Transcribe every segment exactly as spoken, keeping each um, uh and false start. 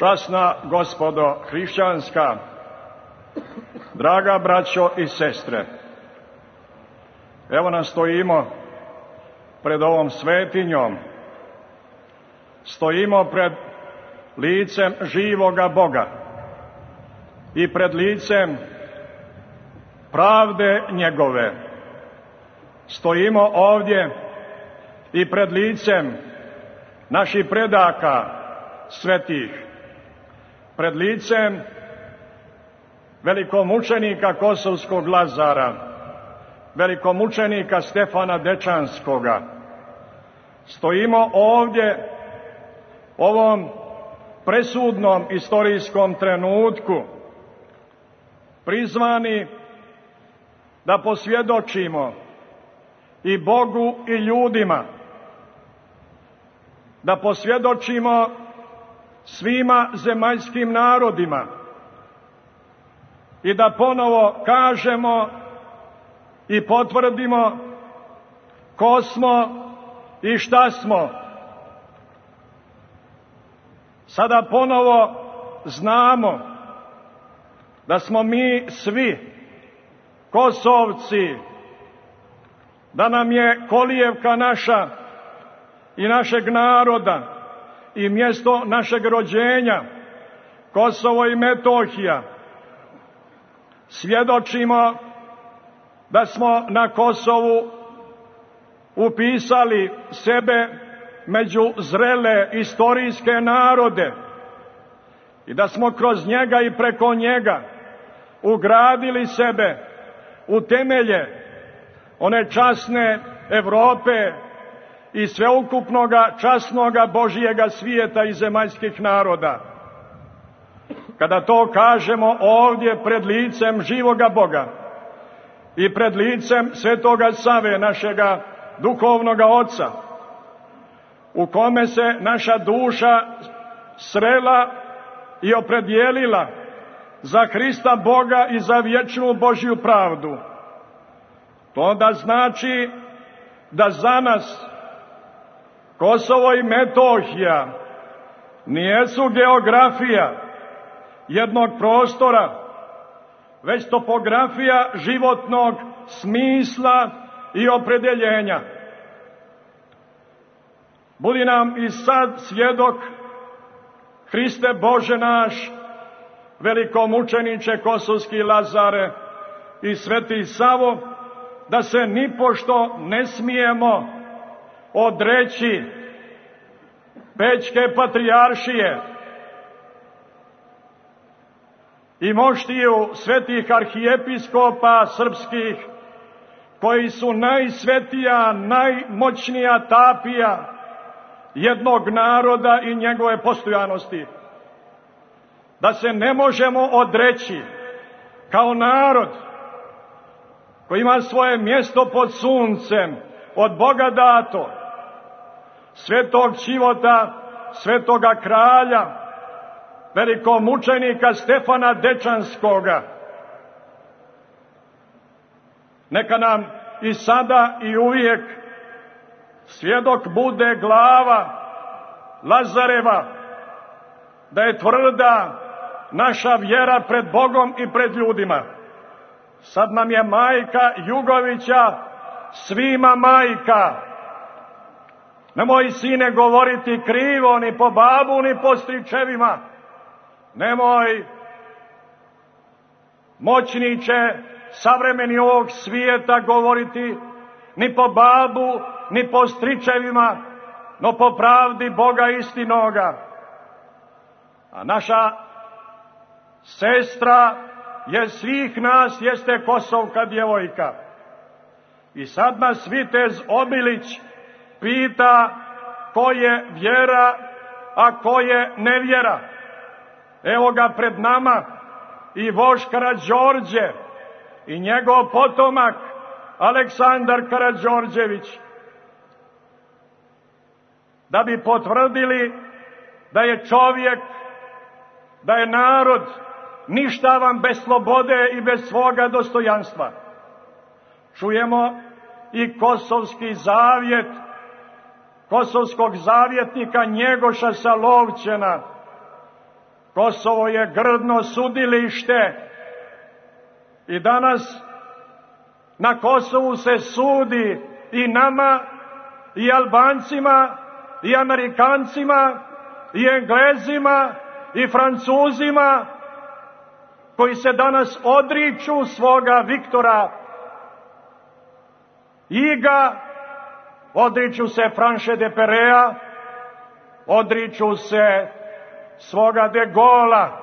Časna gospodo hrišćanska, draga braćo i sestre, evo nas stojimo pred ovom svetinjom, stojimo pred licem živoga Boga i pred licem pravde njegove. Stojimo ovdje i pred licem naših predaka svetih, pred licem velikomučenika kosovskog Lazara, velikomučenika Stefana Dečanskoga. Stojimo ovdje ovom presudnom istorijskom trenutku, prizvani da posvjedočimo i Bogu i ljudima, da posvjedočimo svima zemaljskim narodima i da ponovo kažemo i potvrdimo ko smo i šta smo. Sada ponovo znamo da smo mi svi Kosovci, da nam je kolijevka naša i našeg naroda i mjesto našeg rođenja Kosovo i Metohija. Svjedočimo da smo na Kosovu upisali sebe među zrele istorijske narode i da smo kroz njega i preko njega ugradili sebe u temelje one časne Evrope i sveukupnoga časnoga Božijega svijeta i zemaljskih naroda. Kada to kažemo ovdje pred licem živoga Boga i pred licem Svetoga Save, našega duhovnoga oca, u kome se naša duša srela i opredijelila za Hrista Boga i za vječnu Božju pravdu, to onda znači da za nas Kosovo i Metohija nijesu geografija jednog prostora, već topografija životnog smisla i opredeljenja. Budi nam i sad svjedok, Hriste Bože naš, velikomučeniče kosovski Lazare i Sveti Savo, da se nipošto ne smijemo odreći Pećke patrijaršije i moštiju svetih arhijepiskopa srpskih, koji su najsvetija, najmoćnija tapija jednog naroda i njegove postojanosti. Da se ne možemo odreći kao narod koji ima svoje mjesto pod suncem, od Boga dato, svetog Ćivota, svetoga kralja, velikomučenika Stefana Dečanskoga. Neka nam i sada i uvijek svjedok bude glava Lazareva, da je tvrda naša vjera pred Bogom i pred ljudima. Sad nam je majka Jugovića svima majka. Nemoj, sine, govoriti krivo ni po babu ni po stričevima. Nemoj, moćniče savremeni ovog svijeta, govoriti ni po babu ni po stričevima, no po pravdi Boga istinoga. A naša sestra je svih nas, jeste kosovka djevojka. I sad nas vitez Obilić pita ko je vjera, a ko je nevjera. Evo ga pred nama i vožd Karađorđe i njegov potomak Aleksandar Karađorđević, da bi potvrdili da je čovjek, da je narod ništavan bez slobode i bez svoga dostojanstva. Čujemo i kosovski zavjet kosovskog zavjetnika Njegoša Salovćena, Kosovo je grdno sudilište i danas na Kosovu se sudi i nama, i Albancima, i Amerikancima, i Englezima, i Francuzima, koji se danas odriču svoga Viktora Iga, odriču se Franše de Perea, odriču se svoga de Gola.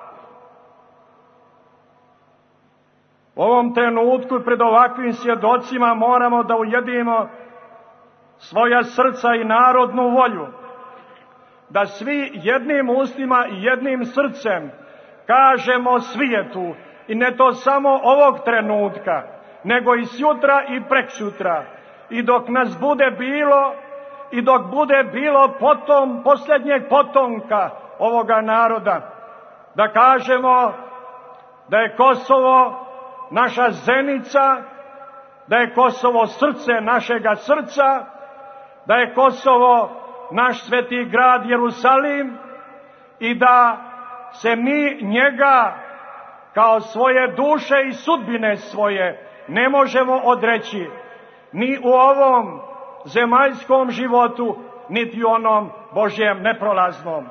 U ovom trenutku pred ovakvim svjedocima moramo da ujedinimo svoja srca i narodnu volju, da svi jednim ustima i jednim srcem kažemo svijetu, i ne to samo ovog trenutka, nego i sutra i preksutra, i dok nas bude bilo, i dok bude bilo potom posljednjeg potomka ovoga naroda, da kažemo da je Kosovo naša zenica, da je Kosovo srce našega srca, da je Kosovo naš sveti grad Jerusalim i da se mi njega kao svoje duše i sudbine svoje ne možemo odreći ni u ovom zemaljskom životu, niti u onom Božjem neprolaznom.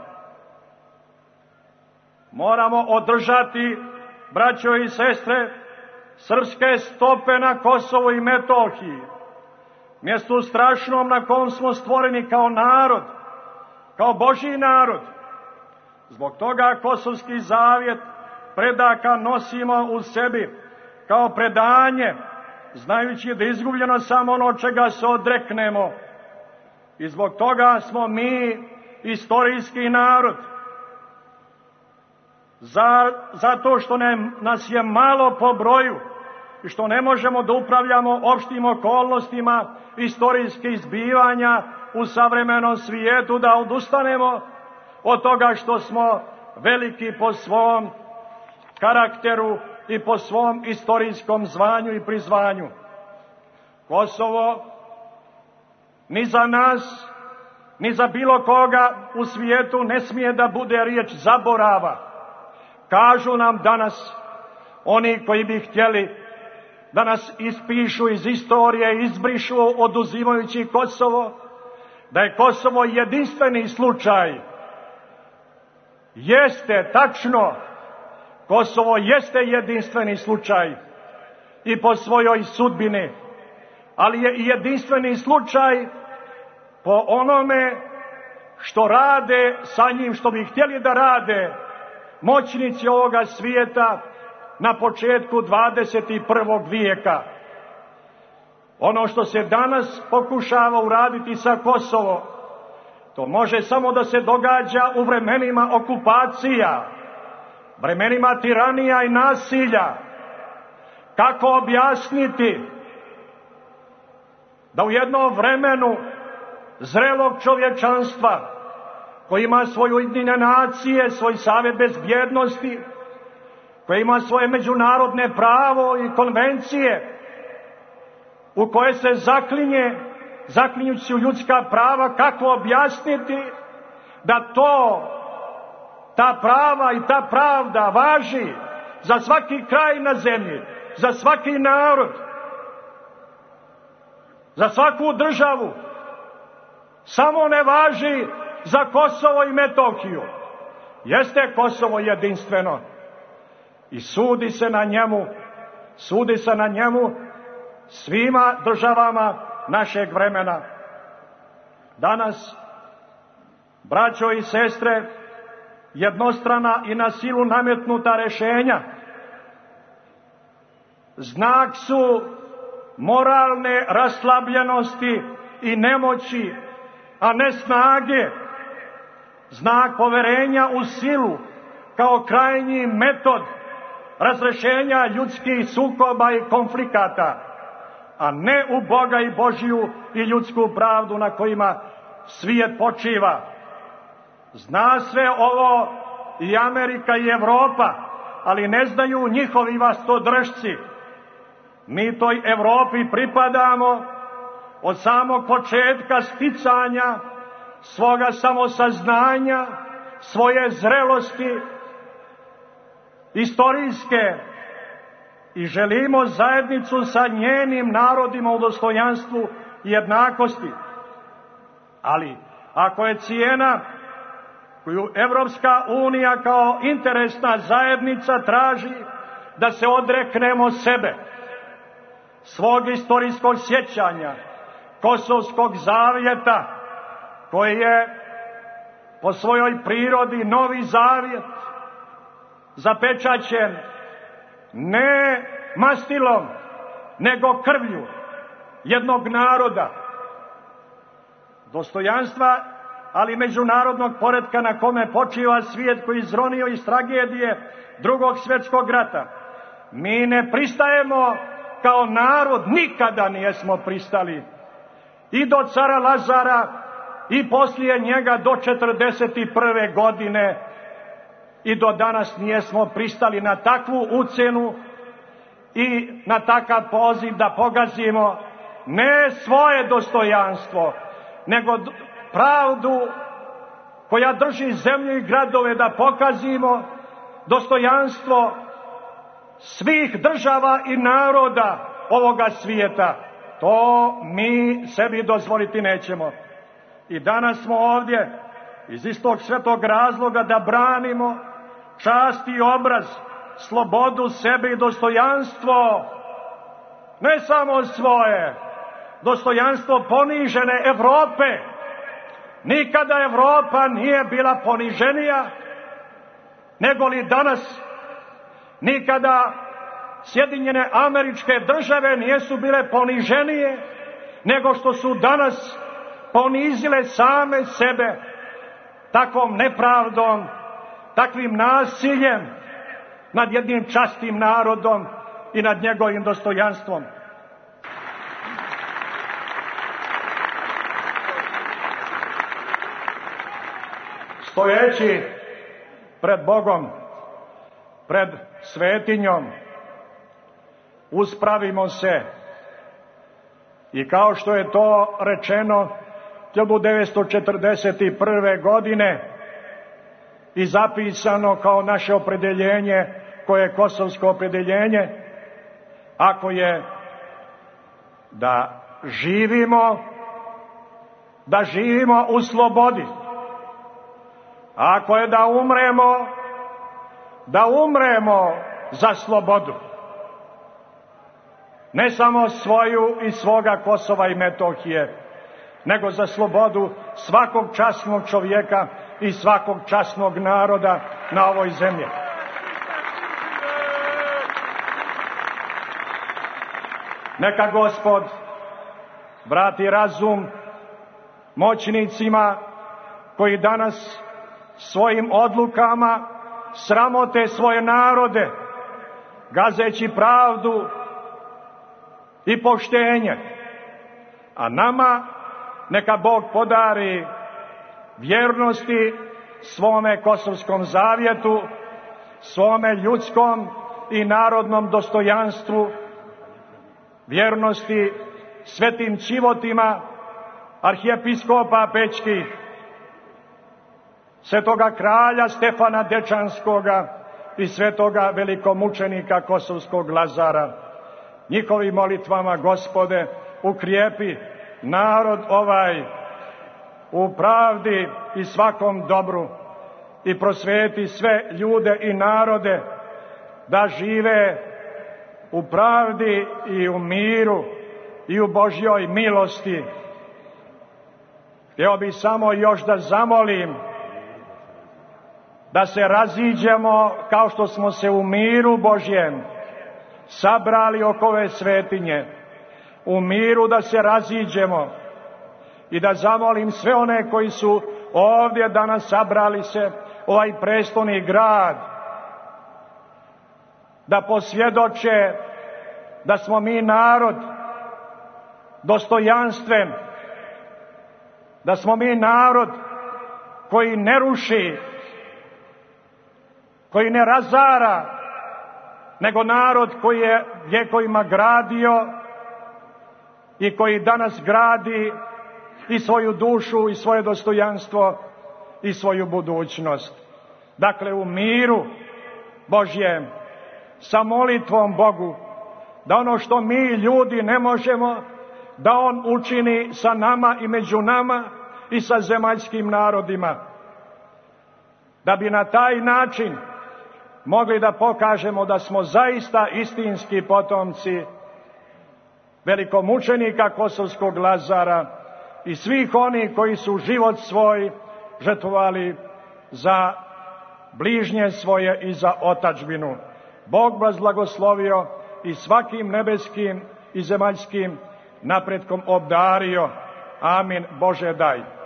Moramo održati, braćo i sestre, srpske stope na Kosovu i Metohiji, mjestu strašnom na kom smo stvoreni kao narod, kao Božji narod. Zbog toga Kosovski zavjet predaka nosimo u sebi kao predanje, znajući da je izgubljeno samo ono čega se odreknemo. I zbog toga smo mi istorijski narod. Za, zato što ne, nas je malo po broju i što ne možemo da upravljamo opštim okolnostima istorijskih zbivanja u savremenom svijetu, da odustanemo od toga što smo veliki po svom karakteru i po svom istorijskom zvanju i prizvanju. Kosovo ni za nas, ni za bilo koga u svijetu ne smije da bude riječ zaborava. Kažu nam danas oni koji bi htjeli da nas ispišu iz istorije, izbrišu oduzimajući Kosovo, da je Kosovo jedinstveni slučaj. Jeste, tačno, Kosovo jeste jedinstveni slučaj i po svojoj sudbini, ali je i jedinstveni slučaj po onome što rade sa njim, što bi htjeli da rade moćnici ovoga svijeta na početku dvadeset prvog vijeka. Ono što se danas pokušava uraditi sa Kosovom, to može samo da se događa u vremenima okupacija, vremenima tiranija i nasilja. Kako objasniti da u jednom vremenu zrelog čovječanstva, koji ima svoje Ujedinjene nacije, svoj Savjet bezbjednosti, koji ima svoje međunarodne pravo i konvencije, u koje se zaklinje, zaklinjući u ljudska prava, kako objasniti da to, ta prava i ta pravda važi za svaki kraj na zemlji, za svaki narod, za svaku državu, samo ne važi za Kosovo i Metohiju. Jeste Kosovo jedinstveno i sudi se na njemu, sudi se na njemu svima državama našeg vremena. Danas, braćo i sestre, jednostrana i na silu nametnuta rješenja znak su moralne raslabljenosti i nemoći, a ne snage, znak poverenja u silu kao krajnji metod razrešenja ljudskih sukoba i konflikata, a ne u Boga i Božju i ljudsku pravdu na kojima svijet počiva. Zna sve ovo i Amerika i Evropa, ali ne znaju njihovi vlastodržci. Mi toj Evropi pripadamo od samog početka sticanja svoga samosaznanja, svoje zrelosti istorijske i želimo zajednicu sa njenim narodima u dostojanstvu i jednakosti. Ali ako je cijena koju Evropska unija kao interesna zajednica traži da se odreknemo sebe, svog istorijskog sjećanja, Kosovskog zavjeta, koji je po svojoj prirodi novi zavjet, zapečaćen ne mastilom, nego krvlju jednog naroda, dostojanstva, ali međunarodnog poretka na kome počiva svijet koji izronio iz tragedije Drugog svjetskog rata. Mi ne pristajemo kao narod, nikada nijesmo pristali. I do cara Lazara i poslije njega do četrdeset prve godine i do danas nijesmo pristali na takvu ucjenu i na takav poziv da pogazimo ne svoje dostojanstvo, nego pravdu koja drži zemlju i gradove, da pokazimo dostojanstvo svih država i naroda ovoga svijeta. To mi sebi dozvoliti nećemo. I danas smo ovdje iz istog svetog razloga da branimo čast i obraz, slobodu sebe i dostojanstvo, ne samo svoje, dostojanstvo ponižene Evrope. Nikada Evropa nije bila poniženija nego li danas. Nikada Sjedinjene Američke Države nisu bile poniženije nego što su danas ponizile same sebe takvom nepravdom, takvim nasiljem nad jednim častim narodom i nad njegovim dostojanstvom. Stojeći pred Bogom, pred svetinjom, uspravimo se i kao što je to rečeno hiljadu devetsto četrdeset prve godine i zapisano kao naše opredjeljenje, koje je kosovsko opredjeljenje, ako je da živimo, da živimo u slobodi, ako je da umremo, da umremo za slobodu. Ne samo svoju i svoga Kosova i Metohije, nego za slobodu svakog časnog čovjeka i svakog časnog naroda na ovoj zemlji. Neka Gospod vrati razum moćnicima koji danas svojim odlukama sramote svoje narode, gazeći pravdu i poštenje. A nama neka Bog podari vjernosti svome Kosovskom zavjetu, svome ljudskom i narodnom dostojanstvu, vjernosti svetim čivotima arhijepiskopa Pečkih, svetoga kralja Stefana Dečanskoga i svetoga velikomučenika Kosovskog Lazara. Njihovim molitvama, Gospode, ukrijepi narod ovaj u pravdi i svakom dobru i prosvjeti sve ljude i narode da žive u pravdi i u miru i u Božjoj milosti. Htio bih samo još da zamolim da se raziđemo kao što smo se u miru Božjem sabrali oko ove svetinje, u miru da se raziđemo i da zamolim sve one koji su ovdje danas sabrali se, ovaj prestolni grad, da posvjedoče da smo mi narod dostojanstven, da smo mi narod koji ne ruši, koji ne razara, nego narod koji je vjekovima gradio i koji danas gradi i svoju dušu i svoje dostojanstvo i svoju budućnost. Dakle, u miru Božjem, sa molitvom Bogu, da ono što mi ljudi ne možemo, da On učini sa nama i među nama i sa zemaljskim narodima. Da bi na taj način mogli da pokažemo da smo zaista istinski potomci velikomučenika Kosovskog Lazara i svih onih koji su život svoj žrtvovali za bližnje svoje i za otadžbinu. Bog vas blagoslovio i svakim nebeskim i zemaljskim napretkom obdario. Amin. Bože daj.